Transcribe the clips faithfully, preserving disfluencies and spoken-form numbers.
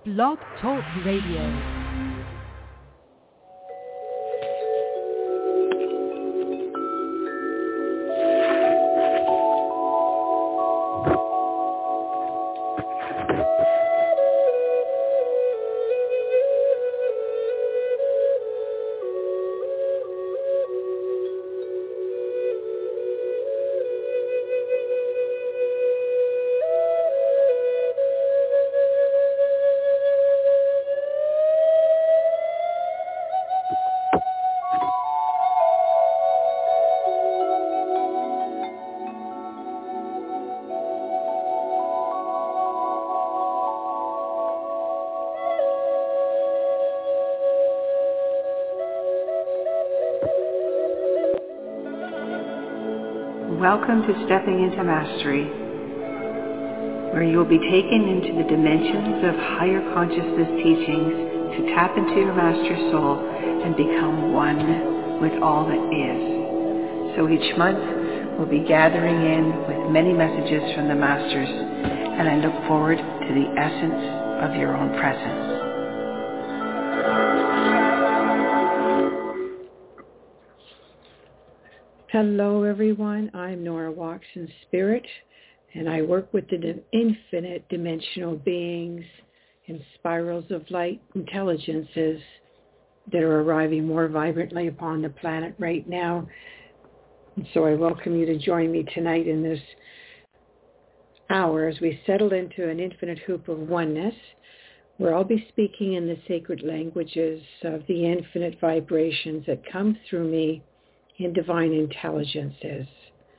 Blog Talk Radio. Welcome to Stepping into Mastery, where you will be taken into the dimensions of higher consciousness teachings to tap into your master soul and become one with all that is. So each month we'll be gathering in with many messages from the masters, and I look forward to the essence of your own presence. Hello everyone, I'm Nora Walks in Spirit, and I work with the infinite dimensional beings in spirals of light intelligences that are arriving more vibrantly upon the planet right now. And so I welcome you to join me tonight in this hour as we settle into an infinite hoop of oneness, where I'll be speaking in the sacred languages of the infinite vibrations that come through me in divine intelligences.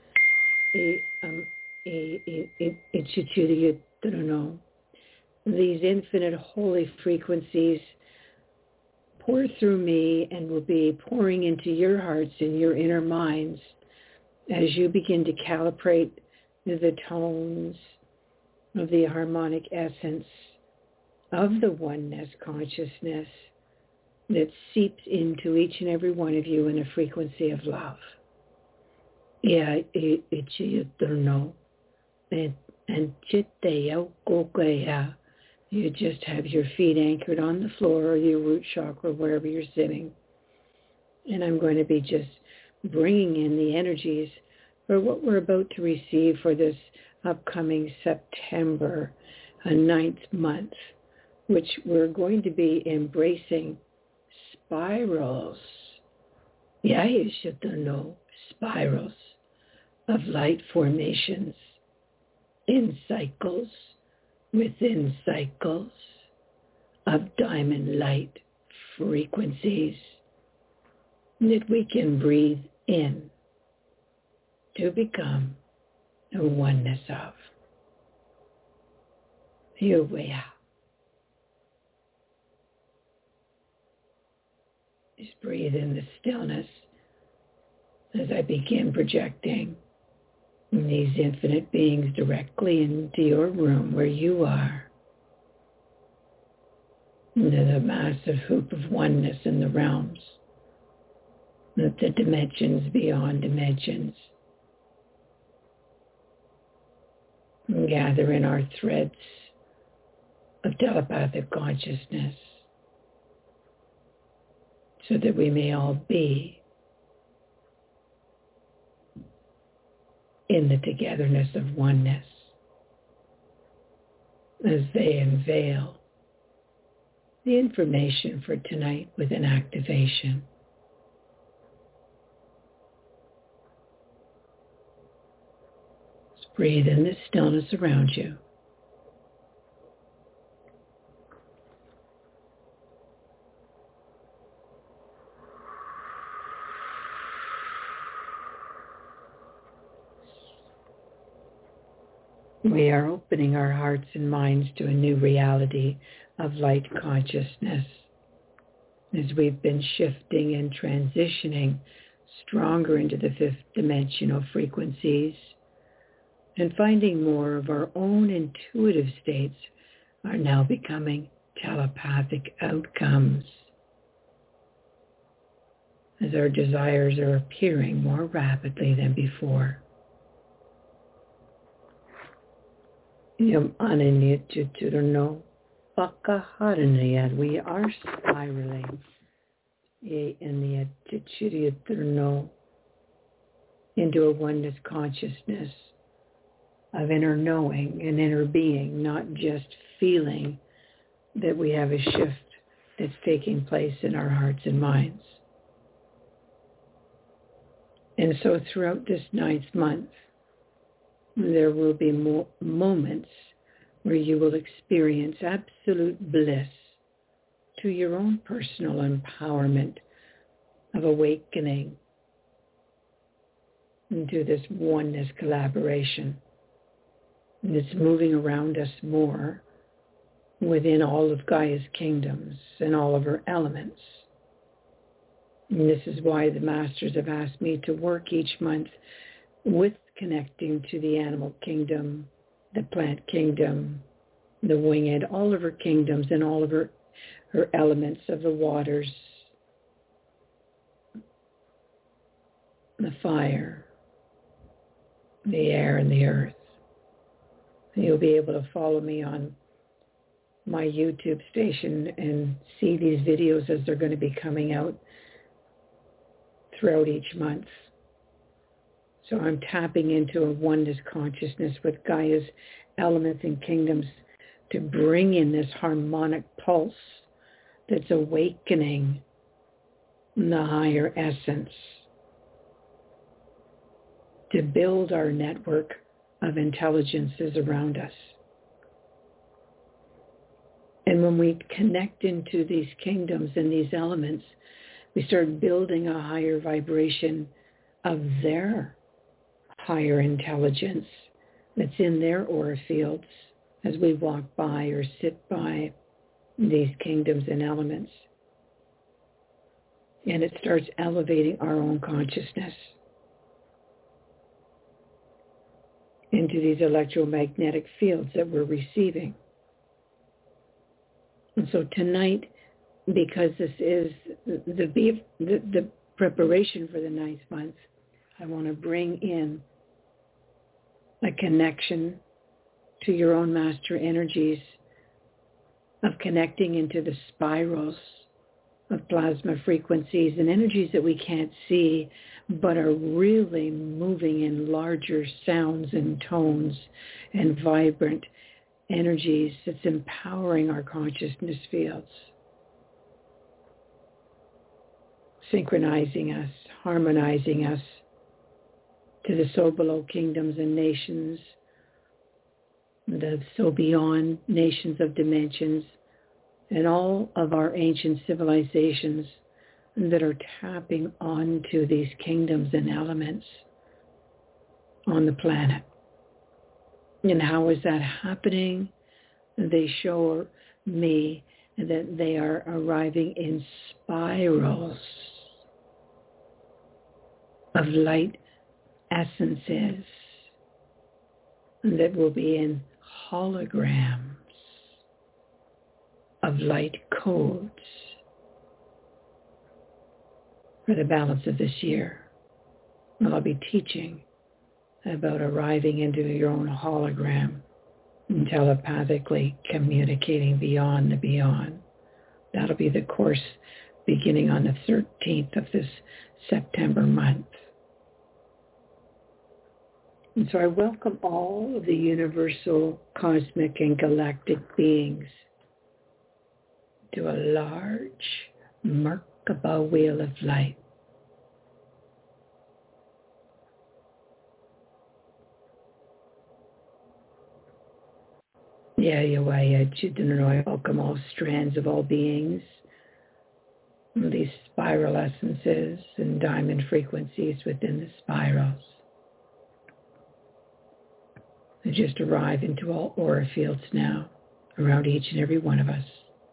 These infinite holy frequencies pour through me and will be pouring into your hearts and your inner minds as you begin to calibrate the tones of the harmonic essence of the oneness consciousness that seeps into each and every one of you in a frequency of love. Yeah, it's you don't know. And you just have your feet anchored on the floor or your root chakra, wherever you're sitting. And I'm going to be just bringing in the energies for what we're about to receive for this upcoming September, a ninth month, which we're going to be embracing spirals. Yeah, you should know spirals of light formations in cycles within cycles of diamond light frequencies that we can breathe in to become a oneness of. Here we are. Just breathe in the stillness as I begin projecting these infinite beings directly into your room where you are, into the massive hoop of oneness in the realms, of the dimensions beyond dimensions. And gather in our threads of telepathic consciousness, so that we may all be in the togetherness of oneness as they unveil the information for tonight with an activation. Just breathe in the stillness around you. We are opening our hearts and minds to a new reality of light consciousness as we've been shifting and transitioning stronger into the fifth dimensional frequencies and finding more of our own intuitive states are now becoming telepathic outcomes as our desires are appearing more rapidly than before. Yam ananit chuturno Pakaharanayad. We are spiraling in the attitude eterno into a oneness consciousness of inner knowing and inner being, not just feeling that we have a shift that's taking place in our hearts and minds. And so throughout this ninth month, there will be mo- moments where you will experience absolute bliss to your own personal empowerment of awakening into this oneness collaboration. And it's moving around us more within all of Gaia's kingdoms and all of her elements. And this is why the masters have asked me to work each month with connecting to the animal kingdom, the plant kingdom, the winged, all of her kingdoms and all of her, her elements of the waters, the fire, the air, and the earth. And you'll be able to follow me on my YouTube station and see these videos as they're going to be coming out throughout each month. So I'm tapping into a oneness consciousness with Gaia's elements and kingdoms to bring in this harmonic pulse that's awakening the higher essence, to build our network of intelligences around us. And when we connect into these kingdoms and these elements, we start building a higher vibration of their higher intelligence that's in their aura fields as we walk by or sit by these kingdoms and elements. And it starts elevating our own consciousness into these electromagnetic fields that we're receiving. And so tonight, because this is the, the, the, the preparation for the ninth month, I want to bring in a connection to your own master energies of connecting into the spirals of plasma frequencies and energies that we can't see but are really moving in larger sounds and tones and vibrant energies that's empowering our consciousness fields, synchronizing us, harmonizing us to the so below kingdoms and nations, the so beyond nations of dimensions, and all of our ancient civilizations that are tapping onto these kingdoms and elements on the planet. And how is that happening? They show me that they are arriving in spirals of light essences that will be in holograms of light codes for the balance of this year. And I'll be teaching about arriving into your own hologram and telepathically communicating beyond the beyond. That'll be the course beginning on the thirteenth of this September month. And so I welcome all of the universal, cosmic, and galactic beings to a large Merkaba wheel of light. Yeah, Yawaya Chidanoi, welcome all strands of all beings, these spiral essences and diamond frequencies within the spirals. They just arrive into all aura fields now, around each and every one of us.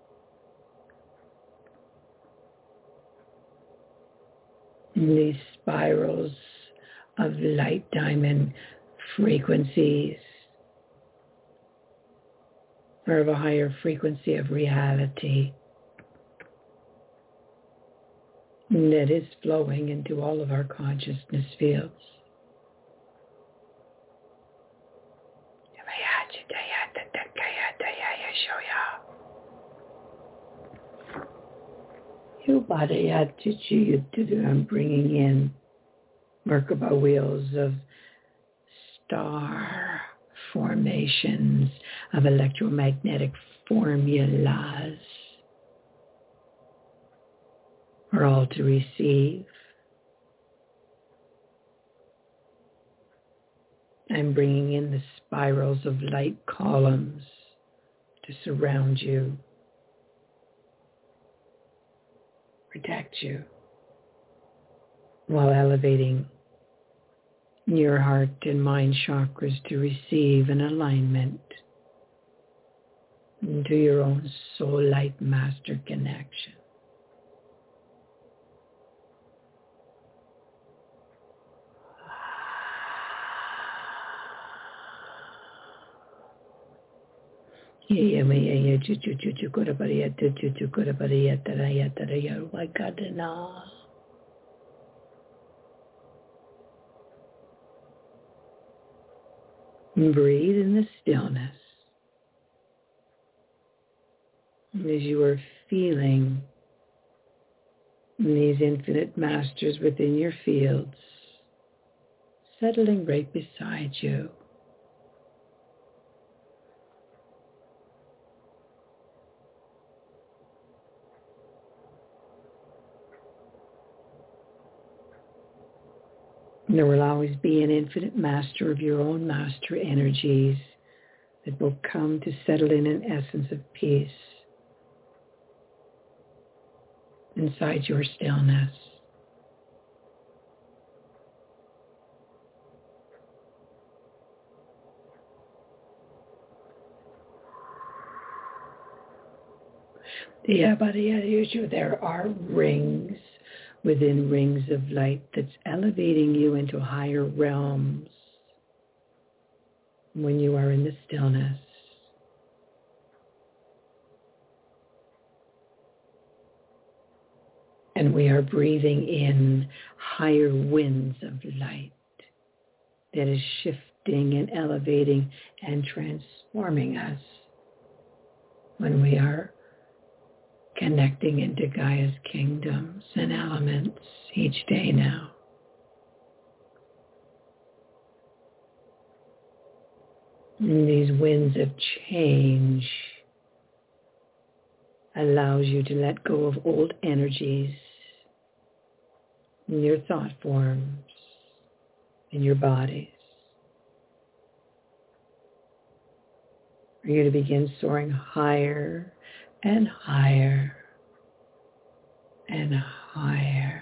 And these spirals of light diamond frequencies are of a higher frequency of reality that is flowing into all of our consciousness fields. I'm bringing in Merkaba wheels of star formations, of electromagnetic formulas, are all to receive. I'm bringing in the spirals of light columns to surround you, protect you, while elevating your heart and mind chakras to receive an alignment into your own soul light master connection. Breathe in the stillness as you are feeling these infinite masters within your fields, settling right beside you. There will always be an infinite master of your own master energies that will come to settle in an essence of peace inside your stillness. There are rings within rings of light that's elevating you into higher realms when you are in the stillness. And we are breathing in higher winds of light that is shifting and elevating and transforming us when we are connecting into Gaia's kingdoms and elements each day now. And these winds of change allows you to let go of old energies in your thought forms, in your bodies, for you to begin soaring higher and higher and higher,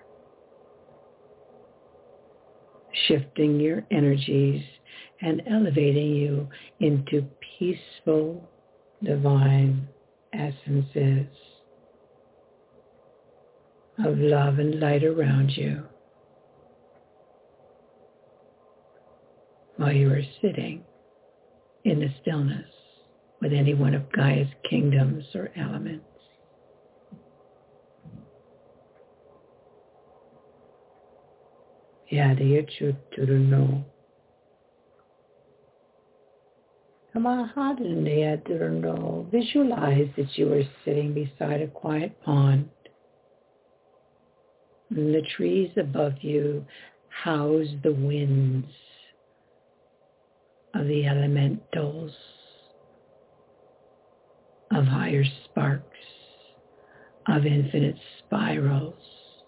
shifting your energies and elevating you into peaceful, divine essences of love and light around you while you are sitting in the stillness with any one of Gaia's kingdoms or elements. Yadiyachuturu. Visualize that you are sitting beside a quiet pond. And the trees above you house the winds of the elementals, of higher sparks, of infinite spirals,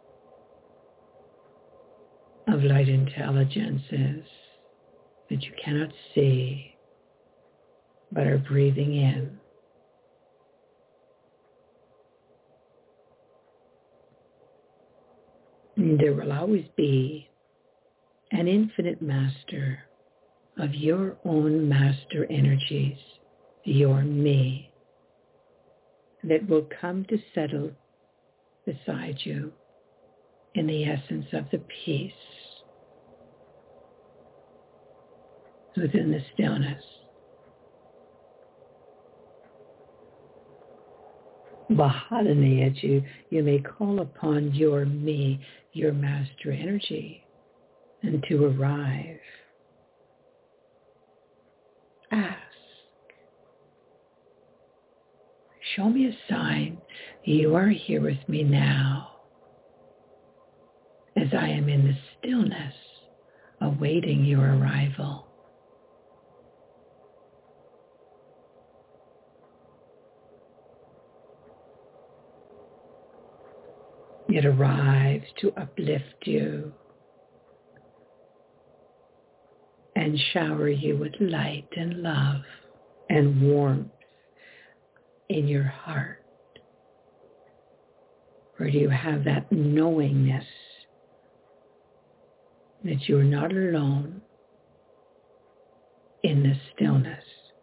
of light intelligences that you cannot see but are breathing in. And there will always be an infinite master of your own master energies, your me, that will come to settle beside you in the essence of the peace within the stillness. Bahadani, you, you may call upon your me, your master energy, and to arrive. Ask. show me a sign you are here with me now, as I am in the stillness awaiting your arrival. It arrives to uplift you and shower you with light and love and warmth in your heart, where you have that knowingness that you're not alone in the stillness.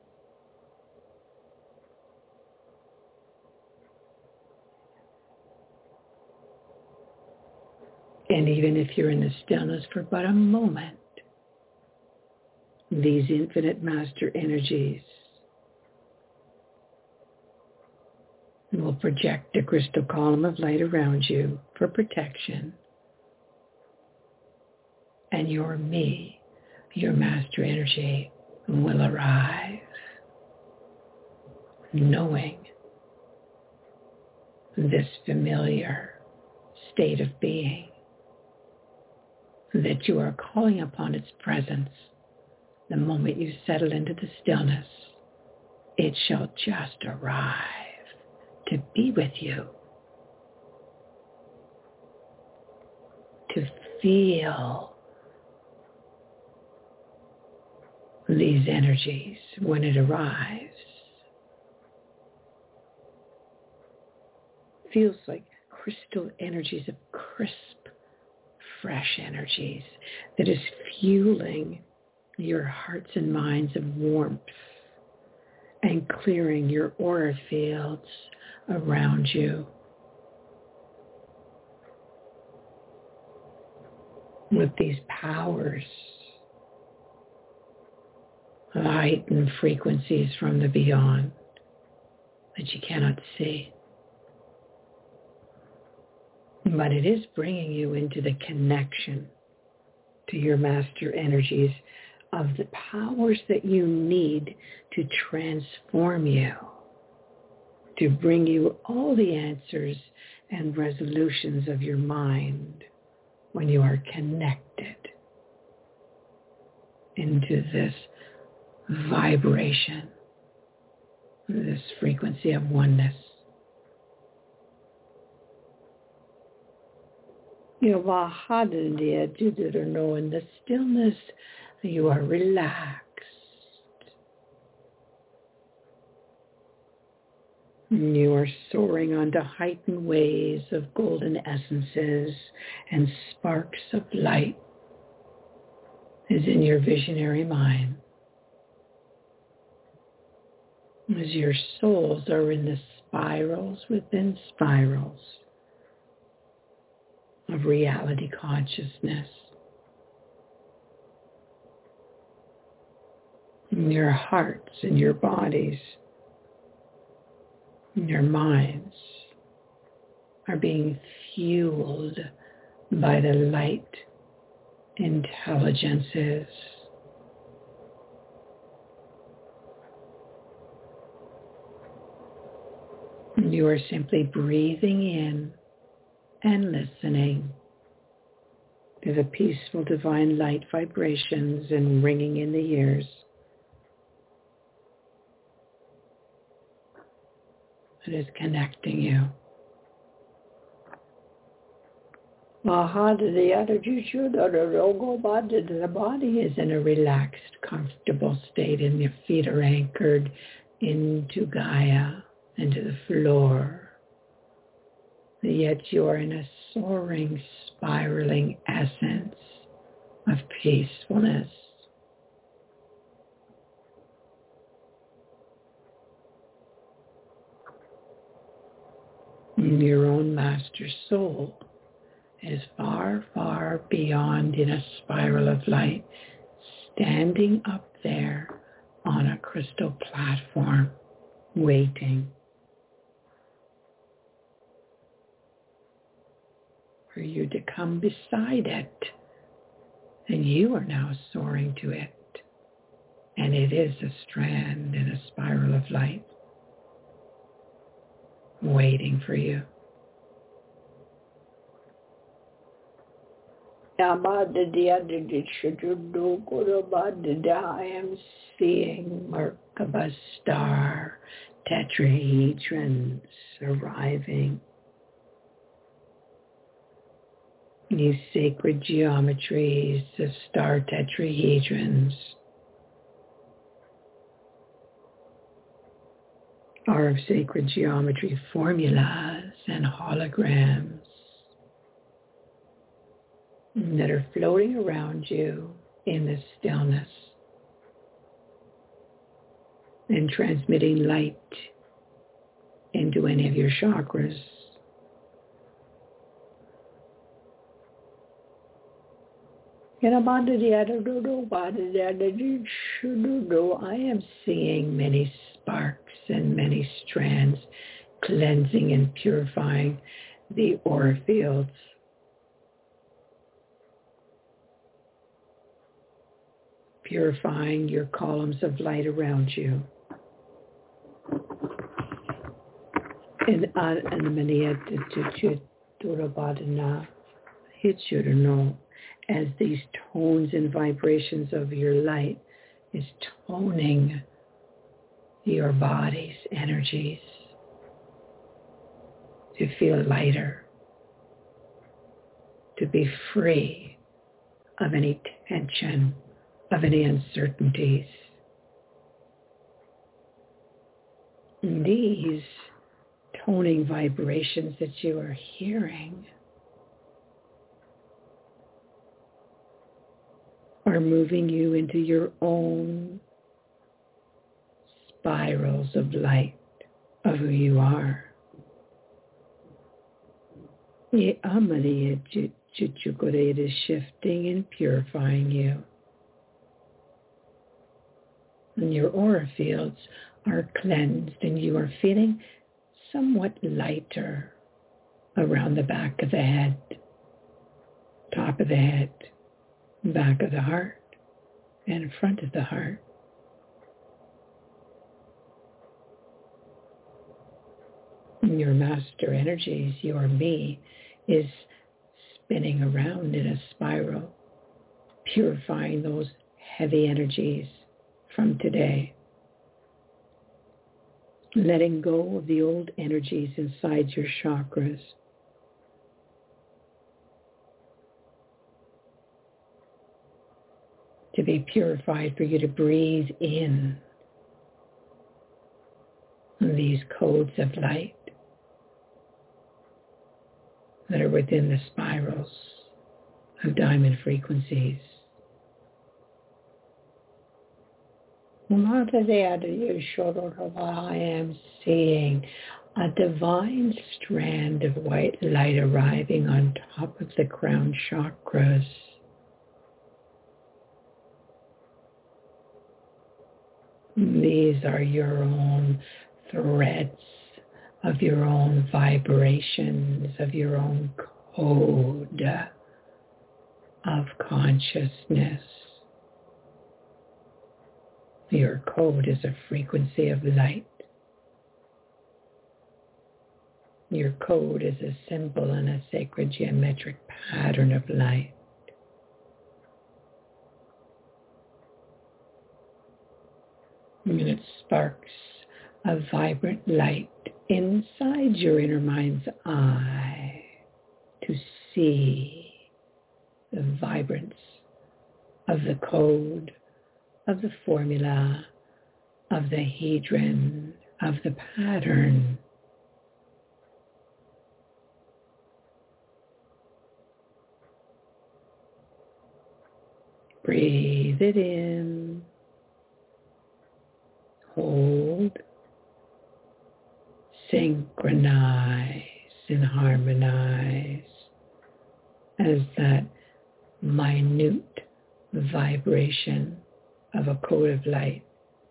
And even if you're in the stillness for but a moment, these infinite master energies will project a crystal column of light around you for protection. And your me, your master energy, will arrive, knowing this familiar state of being, that you are calling upon its presence. The moment you settle into the stillness, it shall just arrive to be with you, to feel these energies when it arrives. Feels like crystal energies of crisp, fresh energies that is fueling your hearts and minds of warmth and clearing your aura fields around you with these powers, light and frequencies from the beyond that you cannot see. But it is bringing you into the connection to your master energies of the powers that you need to transform you, to bring you all the answers and resolutions of your mind when you are connected into this vibration, this frequency of oneness. You know, in the stillness, you are relaxed. You are soaring onto heightened waves of golden essences and sparks of light is in your visionary mind. As your souls are in the spirals within spirals of reality consciousness. And your hearts and your bodies and your minds are being fueled by the light intelligences. And you are simply breathing in and listening to the peaceful divine light vibrations and ringing in the ears. It is connecting you. The body is in a relaxed, comfortable state, and your feet are anchored into Gaia, into the floor. Yet you are in a soaring, spiraling essence of peacefulness. Your own master soul is far, far beyond in a spiral of light, standing up there on a crystal platform, waiting for you to come beside it. And you are now soaring to it. And it is a strand in a spiral of light. waiting for you. I am seeing Merkaba star tetrahedrons arriving. These sacred geometries of star tetrahedrons are of sacred geometry formulas and holograms that are floating around you in the stillness and transmitting light into any of your chakras. I am seeing many sparks and many strands cleansing and purifying the aura fields. Purifying your columns of light around you. And as these tones and vibrations of your light is toning your body's energies to feel lighter, to be free of any tension, of any uncertainties. And these toning vibrations that you are hearing are moving you into your own spirals of light of who you are. It is shifting and purifying you. And your aura fields are cleansed and you are feeling somewhat lighter around the back of the head, top of the head, back of the heart, and front of the heart. Your master energies, your me, is spinning around in a spiral, purifying those heavy energies from today. Letting go of the old energies inside your chakras. To be purified, for you to breathe in these codes of light that are within the spirals of diamond frequencies. I am seeing a divine strand of white light arriving on top of the crown chakras. These are your own threads of your own vibrations, of your own code of consciousness. Your code is a frequency of light. Your code is a symbol and a sacred geometric pattern of light. And it sparks a vibrant light inside your inner mind's eye to see the vibrance of the code, of the formula, of the hedron, of the pattern. Breathe it in. Hold. Synchronize and harmonize as that minute vibration of a code of light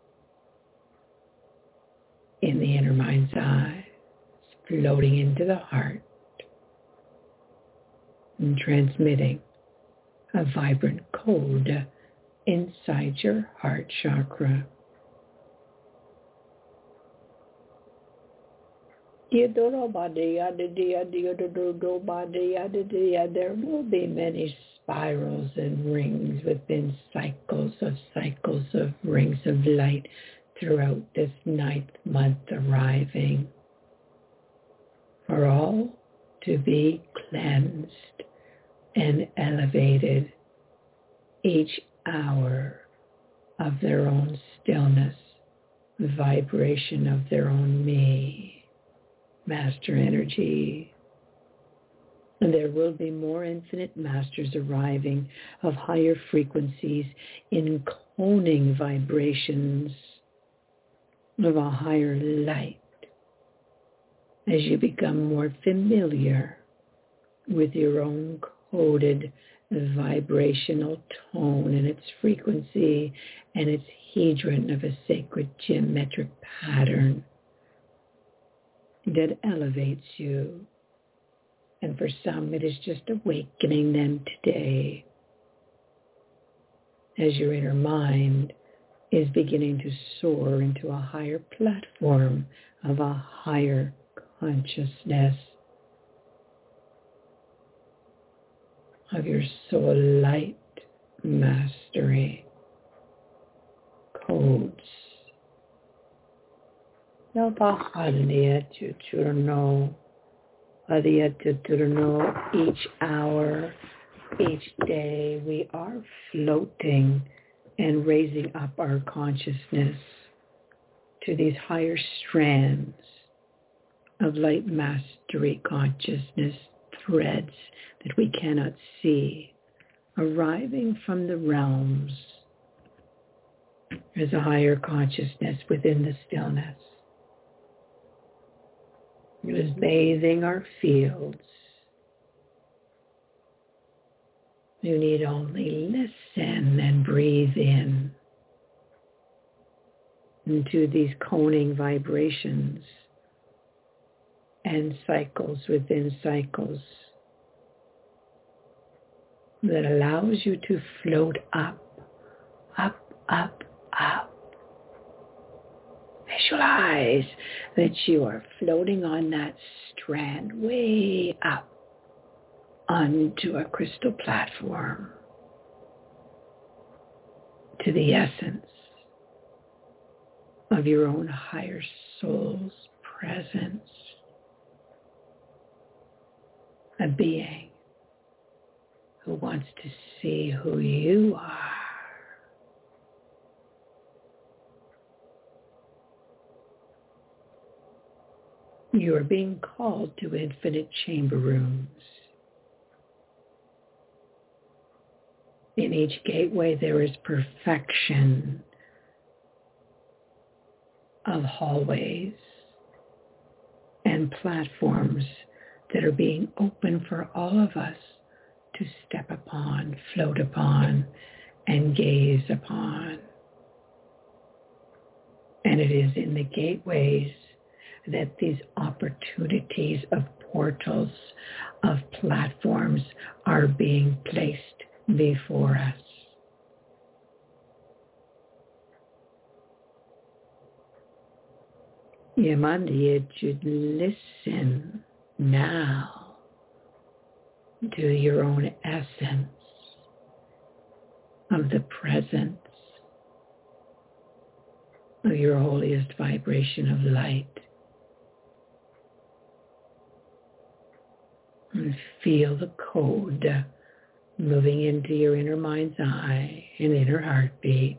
in the inner mind's eye, floating into the heart and transmitting a vibrant code inside your heart chakra. There will be many spirals and rings within cycles of cycles of rings of light throughout this ninth month arriving, for all to be cleansed and elevated each hour of their own stillness, vibration of their own me, master energy. And there will be more infinite masters arriving of higher frequencies in coning vibrations of a higher light as you become more familiar with your own coded vibrational tone and its frequency and its hedron of a sacred geometric pattern that elevates you. And for some, it is just awakening them today as your inner mind is beginning to soar into a higher platform of a higher consciousness of your soul light mastery codes. Each hour, each day, we are floating and raising up our consciousness to these higher strands of light mastery consciousness threads that we cannot see, arriving from the realms as a higher consciousness within the stillness. It is bathing our fields. You need only listen and breathe in into these coning vibrations and cycles within cycles that allows you to float up, up, up, up. Visualize that you are floating on that strand way up onto a crystal platform to the essence of your own higher soul's presence, a being who wants to see who you are. You are being called to infinite chamber rooms. In each gateway there is perfection of hallways and platforms that are being open for all of us to step upon, float upon, and gaze upon. And it is in the gateways that these opportunities of portals, of platforms are being placed before us. Yamandi should listen now to your own essence of the presence of your holiest vibration of light. And feel the code moving into your inner mind's eye and inner heartbeat.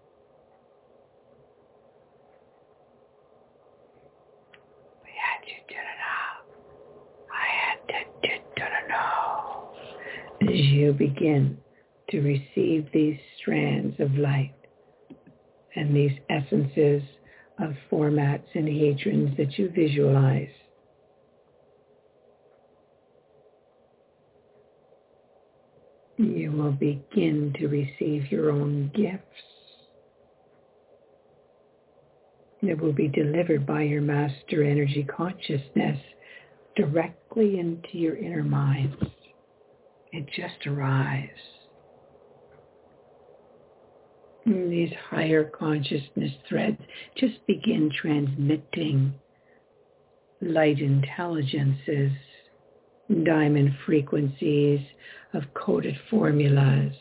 As you begin to receive these strands of light and these essences of formats and hadrons that you visualize, you will begin to receive your own gifts that will be delivered by your master energy consciousness directly into your inner minds. It just arrives. And these higher consciousness threads just begin transmitting light intelligences, diamond frequencies of coded formulas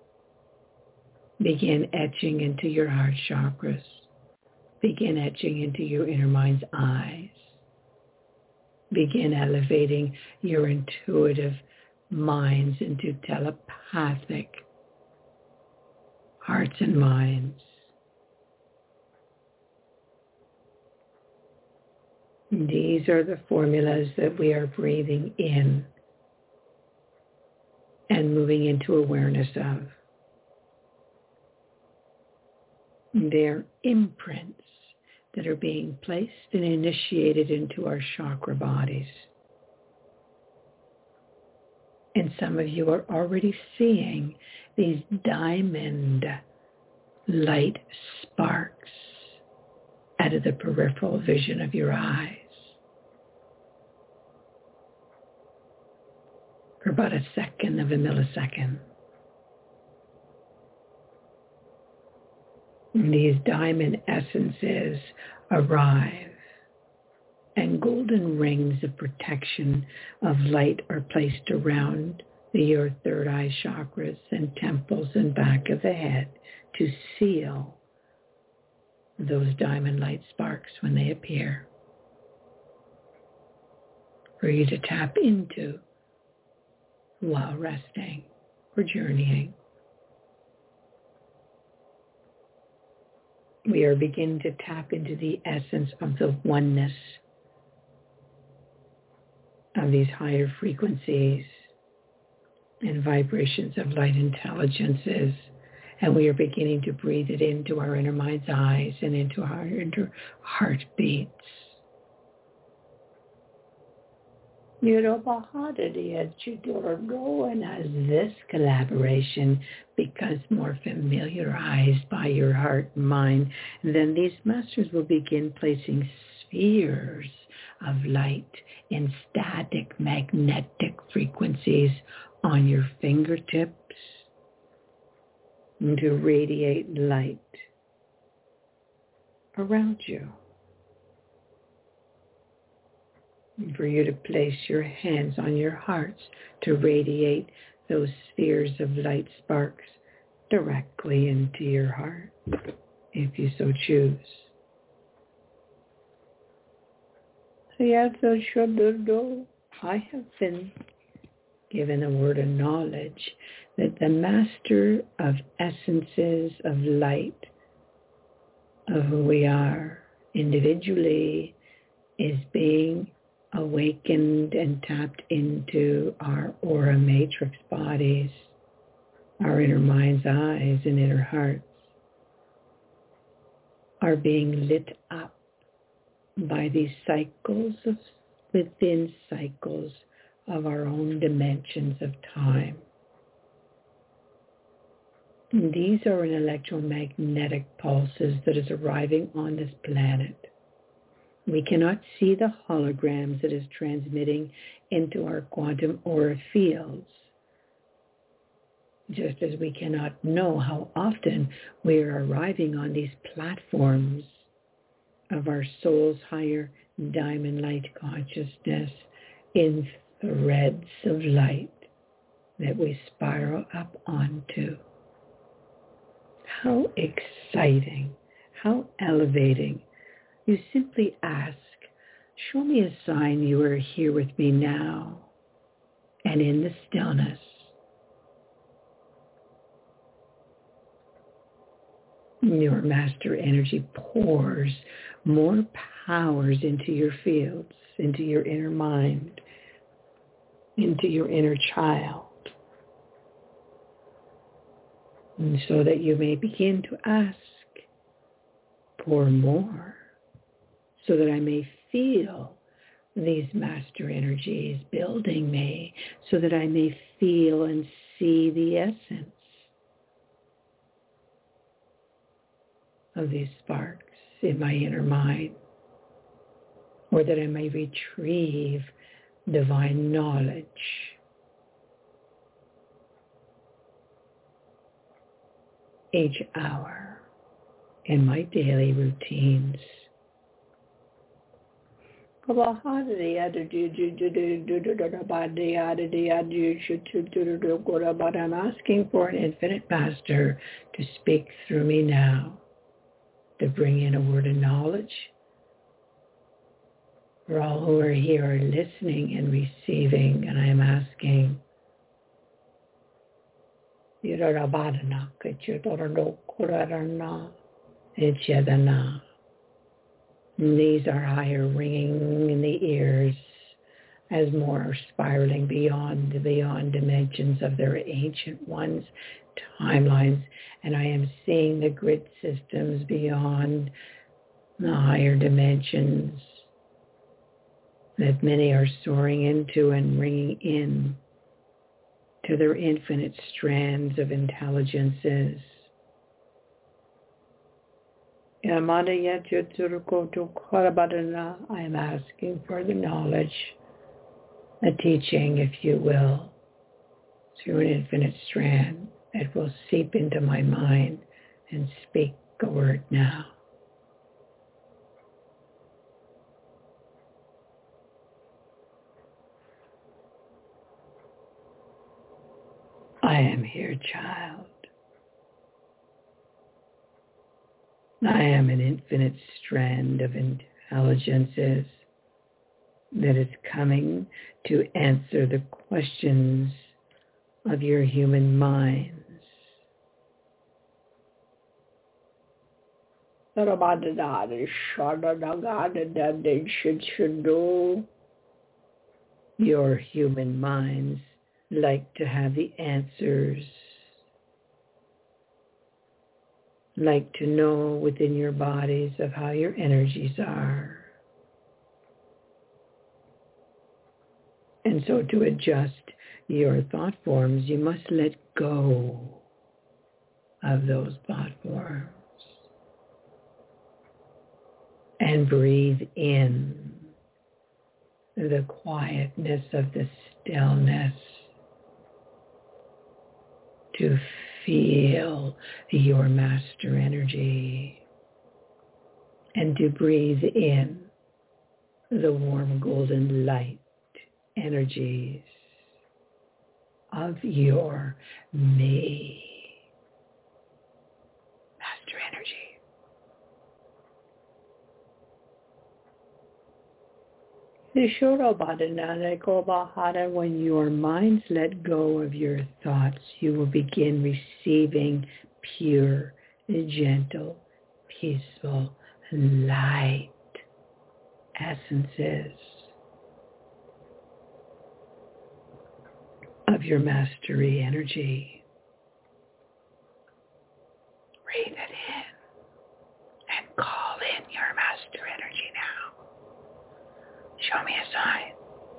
begin etching into your heart chakras, begin etching into your inner mind's eyes, begin elevating your intuitive minds into telepathic hearts and minds. These are the formulas that we are breathing in and moving into awareness of. They're imprints that are being placed and initiated into our chakra bodies. And some of you are already seeing these diamond light sparks out of the peripheral vision of your eyes for about a second of a millisecond. And these diamond essences arrive, and golden rings of protection of light are placed around your third eye chakras and temples and back of the head to seal those diamond light sparks when they appear, for you to tap into while resting or journeying. We are beginning to tap into the essence of the oneness of these higher frequencies and vibrations of light intelligences. And we are beginning to breathe it into our inner mind's eyes and into our inner heartbeats. And as this collaboration becomes more familiarized by your heart and mind, then these masters will begin placing spheres of light in static magnetic frequencies on your fingertips and to radiate light around you. And for you to place your hands on your hearts to radiate those spheres of light sparks directly into your heart, if you so choose. I have been given a word of knowledge that the master of essences of light of who we are individually is being awakened and tapped into our aura matrix bodies, our inner mind's eyes and inner hearts are being lit up by these cycles of within cycles of our own dimensions of time. And these are an electromagnetic pulses that is arriving on this planet. We cannot see the holograms that is transmitting into our quantum aura fields, just as we cannot know how often we are arriving on these platforms of our soul's higher diamond light consciousness in threads of light that we spiral up onto. How exciting, how elevating. You simply ask, show me a sign you are here with me now, and in the stillness. Your master energy pours more powers into your fields, into your inner mind, into your inner child, and so that you may begin to ask, pour more, so that I may feel these master energies building me, so that I may feel and see the essence of these sparks in my inner mind, or that I may retrieve divine knowledge each hour in my daily routines. I'm asking for an infinite master to speak through me now, to bring in a word of knowledge. For all who are here are listening and receiving, and I am asking, these are higher ringing in the ears as more are spiraling beyond the beyond dimensions of their ancient ones, timelines, and I am seeing the grid systems beyond the higher dimensions that many are soaring into and ringing in to their infinite strands of intelligences. I am asking for the knowledge, the teaching, if you will, through an infinite strand that will seep into my mind and speak a word now. I am here, child. I am an infinite strand of intelligences that is coming to answer the questions of your human minds. Your human minds like to have the answers, like to know within your bodies of how your energies are. And so to adjust your thought forms, you must let go of those thought forms and breathe in the quietness of the stillness, to feel your master energy and to breathe in the warm golden light energies of your me, master energy. When your minds let go of your thoughts, you will begin receiving pure, gentle, peaceful, light essences of your mastery energy. Breathe it in and call in your master energy now. Show me a sign.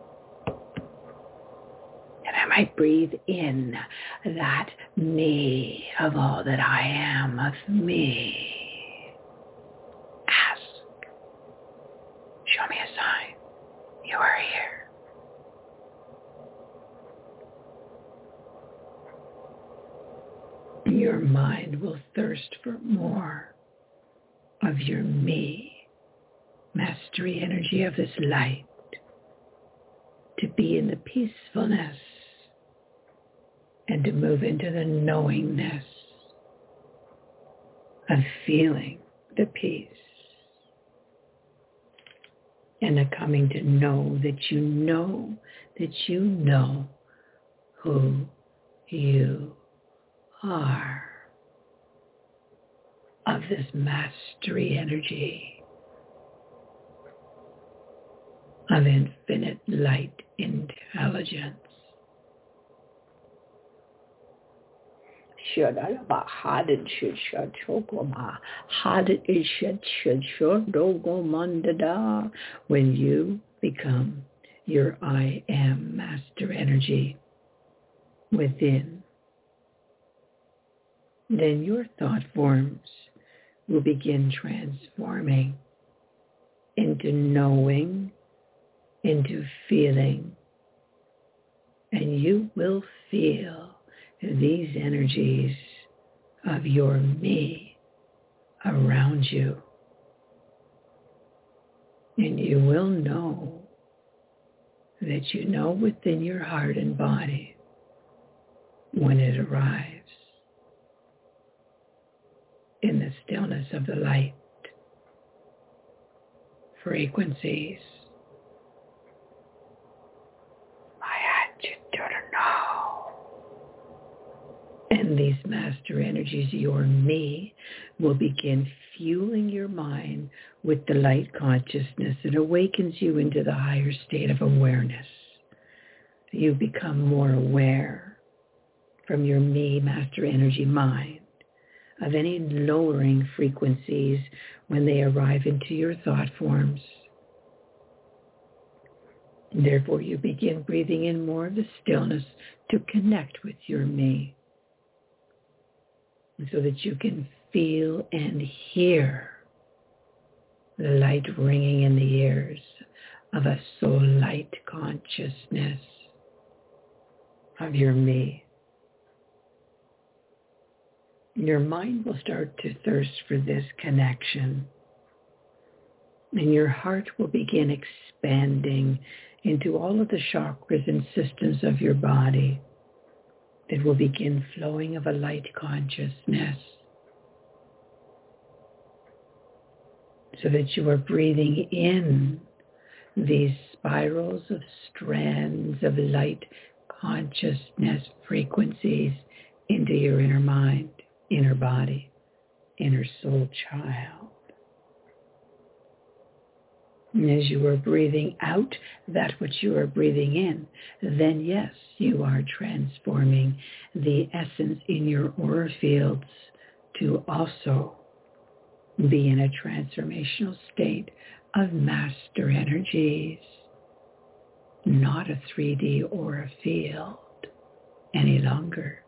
And I might breathe in that me of all that I am, of me. Ask. Show me a sign. You are here. Your mind will thirst for more of your me, mastery energy of this light, to be in the peacefulness and to move into the knowingness of feeling the peace and the coming to know that you know that you know who you are, of this mastery energy of infinite light intelligence. When you become your I am master energy within, then your thought forms will begin transforming into knowing, into feeling, and you will feel these energies of your me around you. And you will know that you know within your heart and body when it arrives in the stillness of the light frequencies. I want you to know. And these master energies, your me, will begin fueling your mind with the light consciousness that awakens you into the higher state of awareness. You become more aware from your me master energy mind of any lowering frequencies when they arrive into your thought forms. Therefore, you begin breathing in more of the stillness to connect with your me, so that you can feel and hear the light ringing in the ears of a soul light consciousness of your me. Your mind will start to thirst for this connection, and your heart will begin expanding into all of the chakras and systems of your body that will begin flowing of a light consciousness, so that you are breathing in these spirals of strands of light consciousness frequencies into your inner mind, inner body, inner soul child. And as you are breathing out that which you are breathing in, then yes, you are transforming the essence in your aura fields to also be in a transformational state of master energies, not a three D aura field any longer.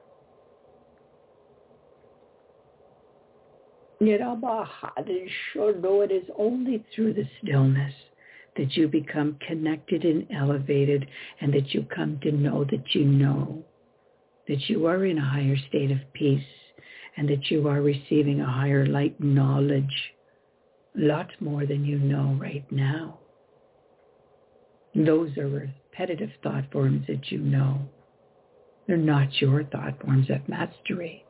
Yet it is only through the stillness that you become connected and elevated, and that you come to know that you know that you are in a higher state of peace, and that you are receiving a higher light knowledge, lots more than you know right now. Those are repetitive thought forms that you know. They're not your thought forms of mastery.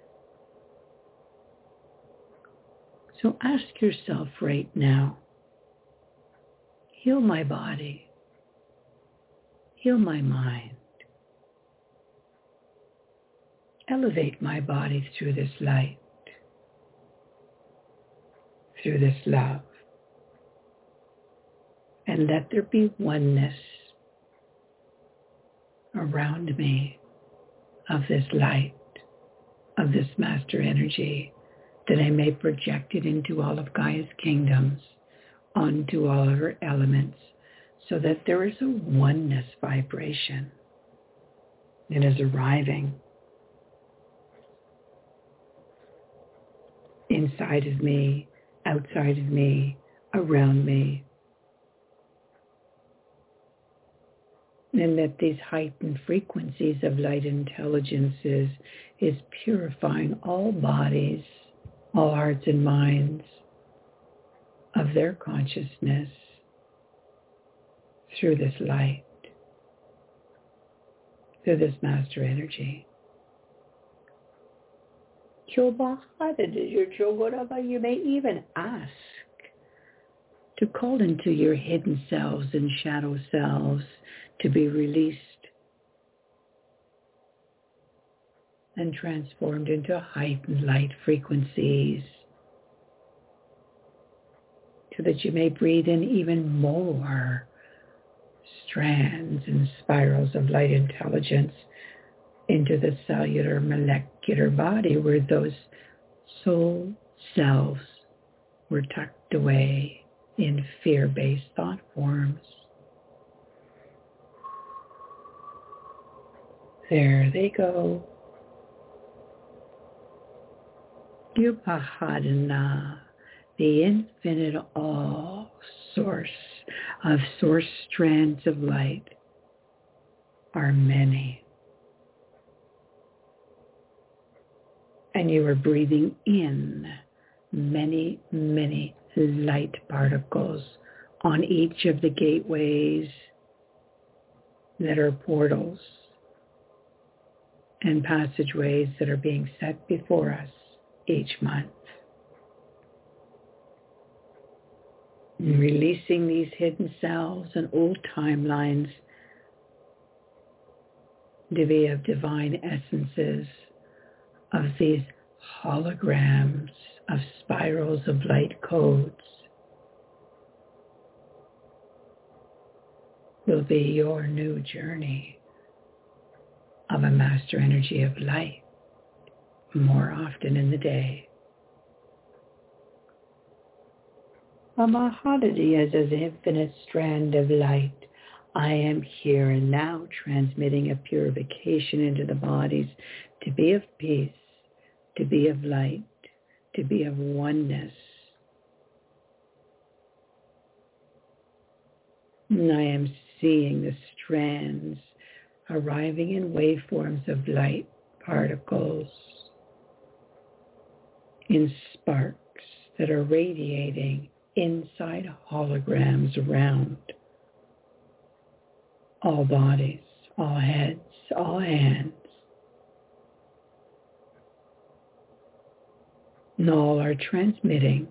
So ask yourself right now, heal my body, heal my mind, elevate my body through this light, through this love, and let there be oneness around me of this light, of this master energy, that I may project it into all of Gaia's kingdoms, onto all of her elements, so that there is a oneness vibration that is arriving inside of me, outside of me, around me. And that these heightened frequencies of light intelligences is purifying all bodies, all hearts and minds of their consciousness through this light, through this master energy. You may even ask to call into your hidden selves and shadow selves to be released and transformed into heightened light frequencies, so that you may breathe in even more strands and spirals of light intelligence into the cellular molecular body where those soul selves were tucked away in fear-based thought forms. There they go. Upahadana, the infinite all source of source strands of light, are many. And you are breathing in many, many light particles on each of the gateways that are portals and passageways that are being set before us each month. And releasing these hidden selves and old timelines to be of divine essences of these holograms of spirals of light codes will be your new journey of a master energy of light more often in the day. A Mahadadi is an infinite strand of light. I am here and now transmitting a purification into the bodies to be of peace, to be of light, to be of oneness. And I am seeing the strands arriving in waveforms of light particles, in sparks that are radiating inside holograms around all bodies, all heads, all hands. And all are transmitting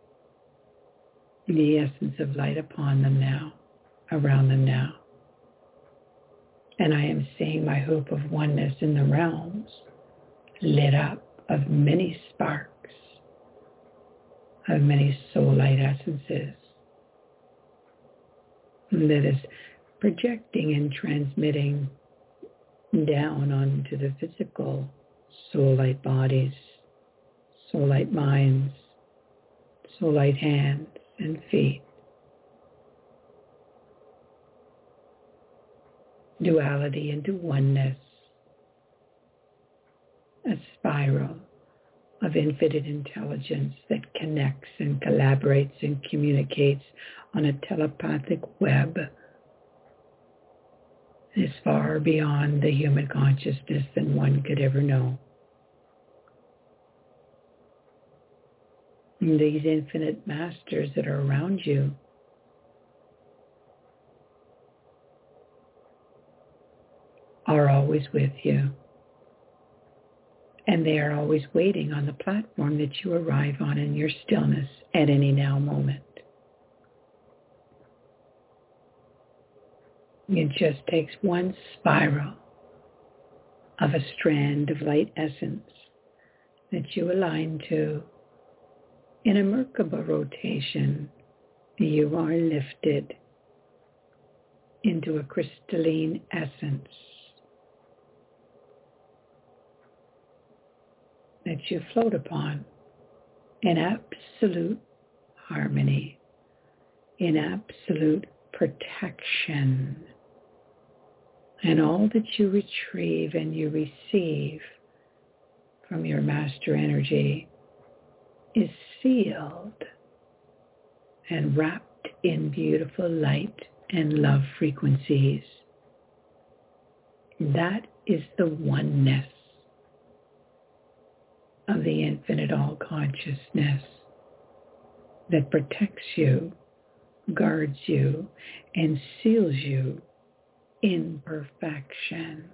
the essence of light upon them now, around them now. And I am seeing my hoop of oneness in the realms lit up of many sparks, of many soul light essences that is projecting and transmitting down onto the physical soul light bodies, soul light minds, soul light hands and feet. Duality into oneness, a spiral of infinite intelligence that connects and collaborates and communicates on a telepathic web is far beyond the human consciousness than one could ever know. And these infinite masters that are around you are always with you. And they are always waiting on the platform that you arrive on in your stillness at any now moment. It just takes one spiral of a strand of light essence that you align to. In a Merkaba rotation, you are lifted into a crystalline essence that you float upon in absolute harmony, in absolute protection. And all that you retrieve and you receive from your master energy is sealed and wrapped in beautiful light and love frequencies. That is the oneness of the infinite all-consciousness that protects you, guards you, and seals you in perfection.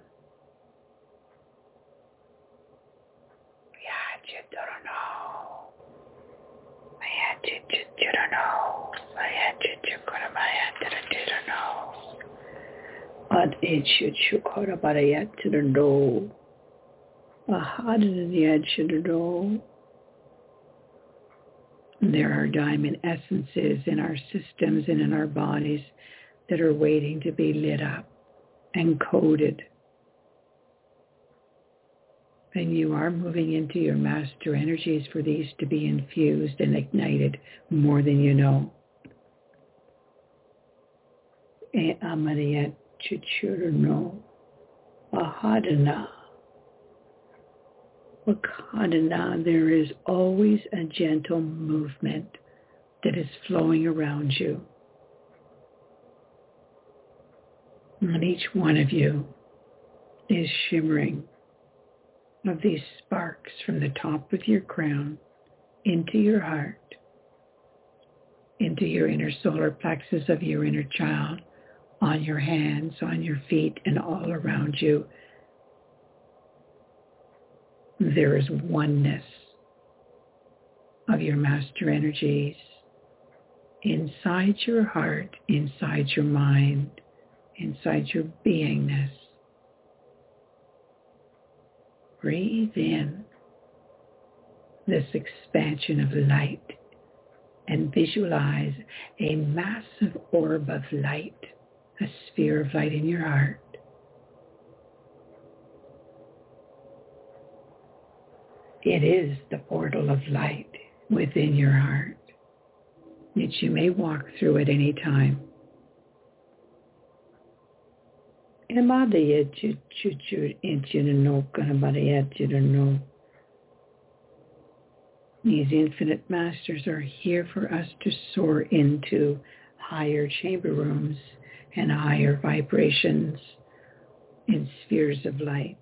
There are diamond essences in our systems and in our bodies that are waiting to be lit up and coded. And you are moving into your master energies for these to be infused and ignited more than you know. E Amariyat Chichurno Ahadana. Wakadana, there is always a gentle movement that is flowing around you. And each one of you is shimmering of these sparks from the top of your crown into your heart, into your inner solar plexus of your inner child, on your hands, on your feet, and all around you. There is oneness of your master energies inside your heart, inside your mind, inside your beingness. Breathe in this expansion of light and visualize a massive orb of light, a sphere of light in your heart. It is the portal of light within your heart, that you may walk through at any time. These infinite masters are here for us to soar into higher chamber rooms and higher vibrations in spheres of light.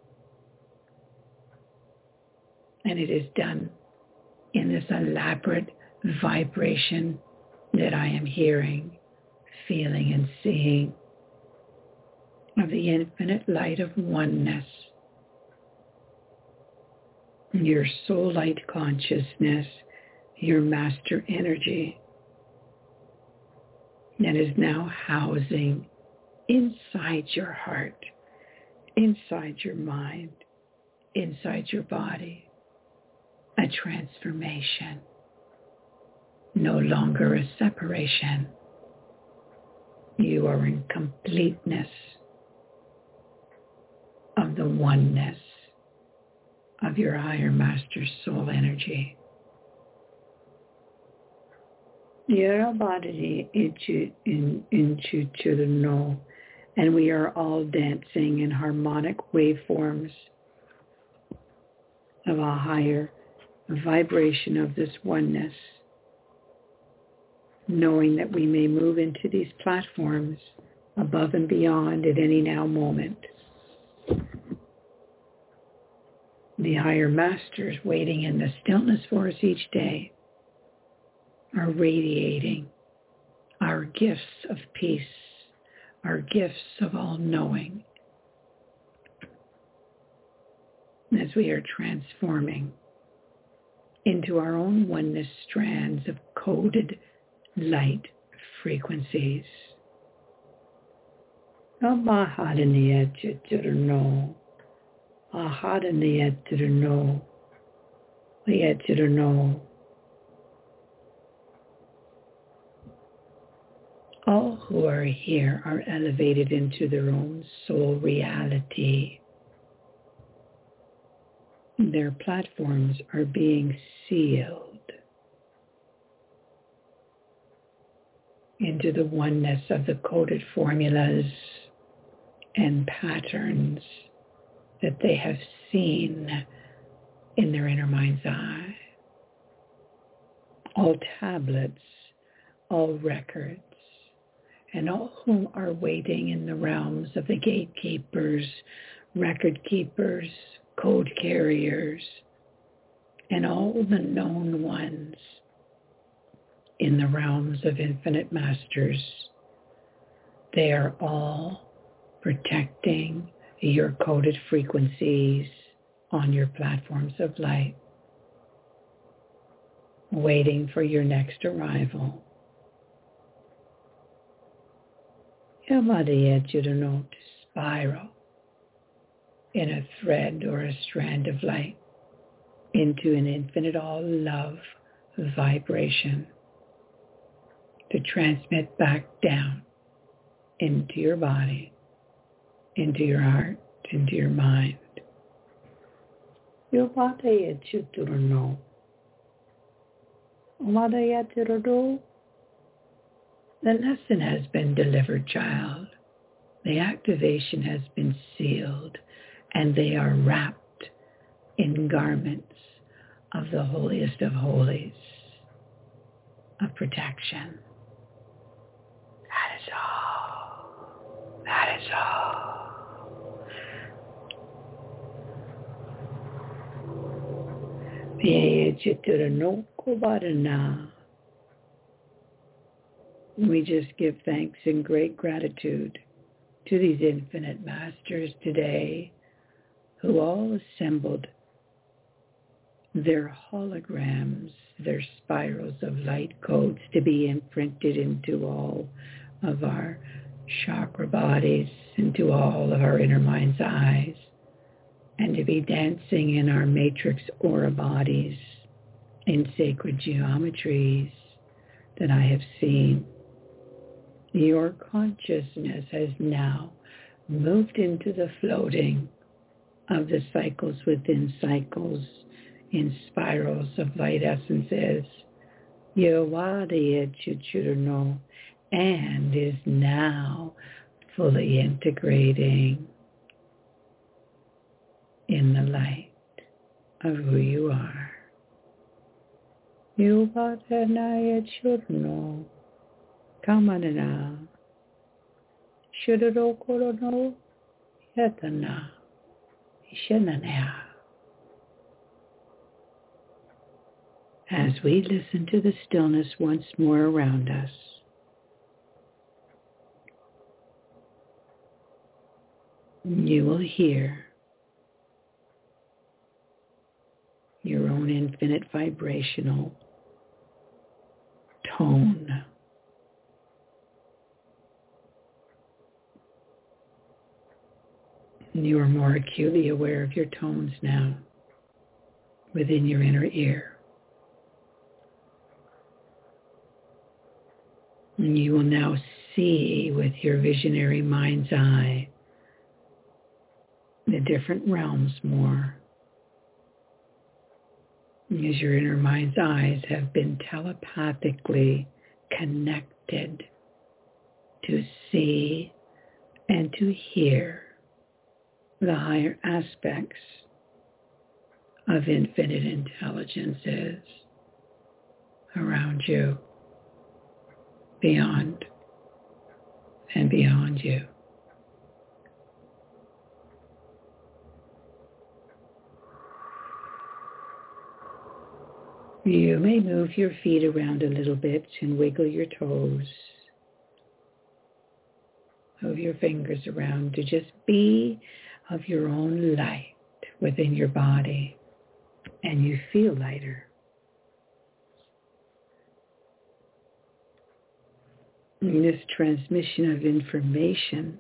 And it is done in this elaborate vibration that I am hearing, feeling, and seeing of the infinite light of oneness. Your soul light consciousness, your master energy that is now housing inside your heart, inside your mind, inside your body, a transformation, no longer a separation. You are in completeness of the oneness of your higher master soul energy. Your body into into to the know, and we are all dancing in harmonic waveforms of a higher vibration of this oneness, knowing that we may move into these platforms above and beyond at any now moment. The higher masters waiting in the stillness for us each day are radiating our gifts of peace, our gifts of all-knowing, as we are transforming into our own oneness strands of coded light frequencies. All who are here are elevated into their own soul reality. Their platforms are being sealed into the oneness of the coded formulas and patterns that they have seen in their inner mind's eye. All tablets, all records, and all whom are waiting in the realms of the gatekeepers, record keepers, code carriers, and all the known ones in the realms of infinite masters. They are all protecting your coded frequencies on your platforms of light, waiting for your next arrival. Your body at you to know to spiral in a thread or a strand of light into an infinite all love vibration to transmit back down into your body, into your heart, into your mind. Your body at you to know. The lesson has been delivered, child. The activation has been sealed, and they are wrapped in garments of the holiest of holies of protection. That is all. That is all. Be it to the no kubarana. we just give thanks and great gratitude to these infinite masters today who all assembled their holograms, their spirals of light codes to be imprinted into all of our chakra bodies, into all of our inner mind's eyes, and to be dancing in our matrix aura bodies in sacred geometries that I have seen. Your consciousness has now moved into the floating of the cycles within cycles in spirals of light essences. Yawadi Chuchurno, and is now fully integrating in the light of who you are. Yuvatanaya Churno, Kamanana, Shururo Korono, Yatana, Ishananea. As we listen to the stillness once more around us, you will hear your own infinite vibrational tone. You are more acutely aware of your tones now within your inner ear. And you will now see with your visionary mind's eye the different realms more, as your inner mind's eyes have been telepathically connected to see and to hear the higher aspects of infinite intelligences around you, beyond and beyond you. You may move your feet around a little bit and wiggle your toes. Move your fingers around to just be of your own light within your body, and you feel lighter. And this transmission of information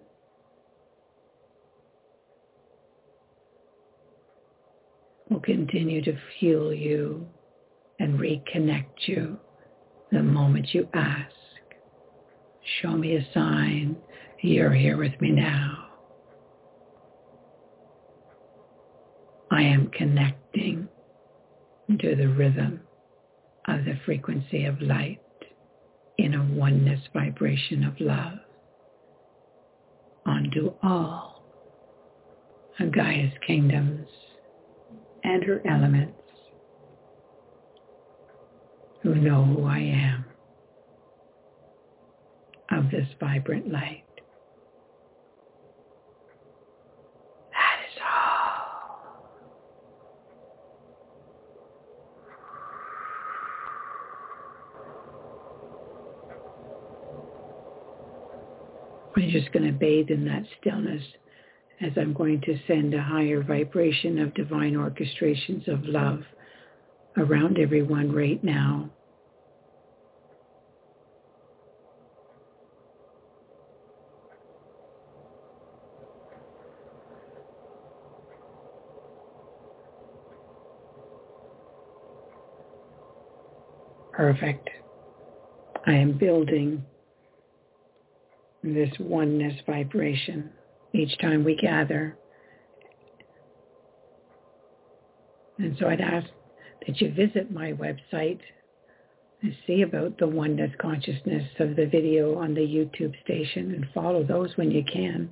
will continue to fuel you and reconnect you the moment you ask, show me a sign you're here with me now. I am connecting to the rhythm of the frequency of light in a oneness vibration of love onto all of Gaia's kingdoms and her elements who know who I am of this vibrant light. That is all. We're just going to bathe in that stillness as I'm going to send a higher vibration of divine orchestrations of love around everyone right now. Perfect. I am building this oneness vibration each time we gather. And so I'd ask that you visit my website and see about the oneness consciousness of the video on the YouTube station and follow those when you can.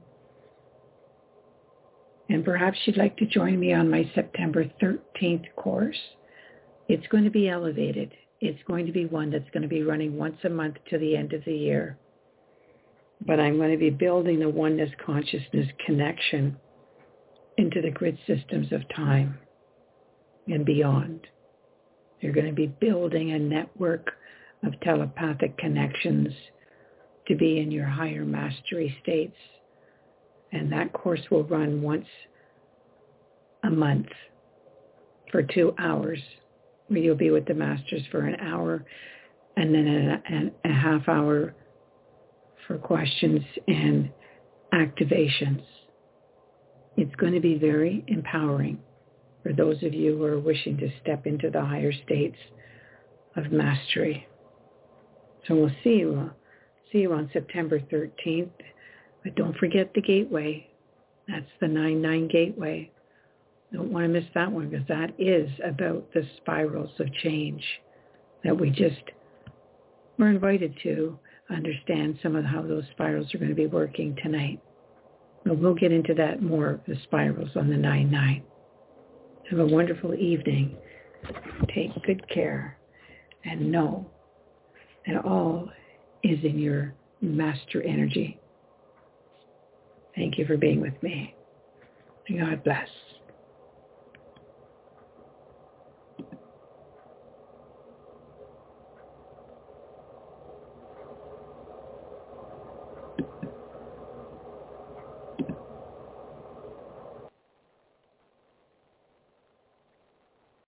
And perhaps you'd like to join me on my September thirteenth course. It's going to be elevated. It's going to be one that's going to be running once a month to the end of the year. But I'm going to be building the oneness consciousness connection into the grid systems of time and beyond. You're going to be building a network of telepathic connections to be in your higher mastery states. And that course will run once a month for two hours, where you'll be with the masters for an hour and then a, a, a half hour for questions and activations. It's going to be very empowering for those of you who are wishing to step into the higher states of mastery. So we'll see you, uh, see you on September thirteenth. But don't forget the gateway. That's the nine nine gateway. Don't want to miss that one, because that is about the spirals of change that we just were invited to understand some of how those spirals are going to be working tonight. But we'll get into that more of the spirals on the nine nine. Have a wonderful evening. Take good care and know that all is in your master energy. Thank you for being with me. God bless.